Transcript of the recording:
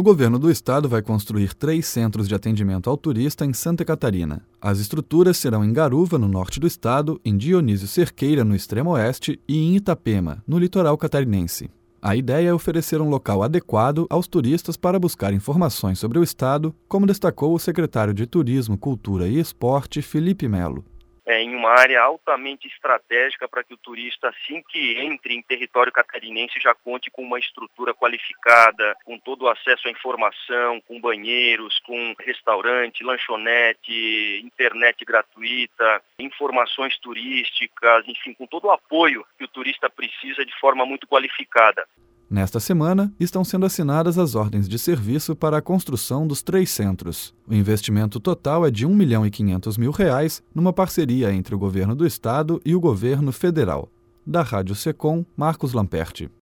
O governo do estado vai construir 3 centros de atendimento ao turista em Santa Catarina. As estruturas serão em Garuva, no norte do estado, em Dionísio Cerqueira, no extremo oeste, e em Itapema, no litoral catarinense. A ideia é oferecer um local adequado aos turistas para buscar informações sobre o estado, como destacou o secretário de Turismo, Cultura e Esporte, Felipe Melo. Em uma área altamente estratégica para que o turista, assim que entre em território catarinense, já conte com uma estrutura qualificada, com todo o acesso à informação, com banheiros, com restaurante, lanchonete, internet gratuita, informações turísticas, enfim, com todo o apoio que o turista precisa de forma muito qualificada. Nesta semana, estão sendo assinadas as ordens de serviço para a construção dos 3 centros. O investimento total é de R$ 1.500.000, numa parceria entre o governo do estado e o governo federal. Da Rádio Secom, Marcos Lamperti.